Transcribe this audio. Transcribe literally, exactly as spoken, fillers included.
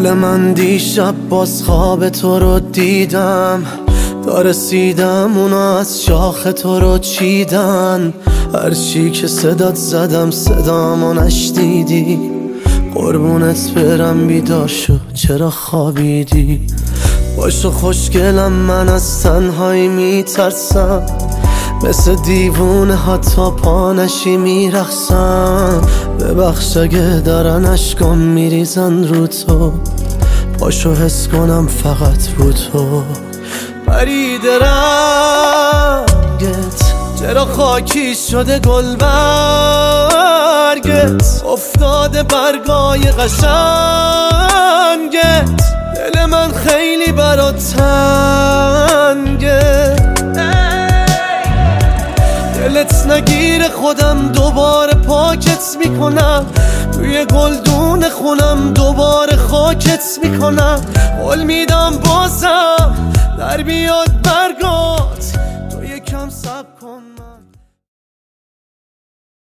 گل من دیشب باز خواب تو رو دیدم، تا رسیدم اونا از شاخ تو رو چیدن. هرچی که صدات زدم صدامو نشنیدی، قربونت برم بیدار شو چرا خوابیدی. باشو خوشگلم من از تنهایی میترسم، مثل دیوونه حتی پا نشی میرقصم. ببخش اگه دارن اشکام میریزن رو تو، پاشو حس کنم فقط رو تو. پرید رنگت چرا خاکی شده گل برگت، افتاده برگای قشنگت. دل من خیلی برات تنگه، دلت نگیره خودم دوباره پاکت میکنم، توی گلدون خونم دوباره خاکت میکنم. قول میدم بازم در بیاد برگات، تو یکم صبر کن.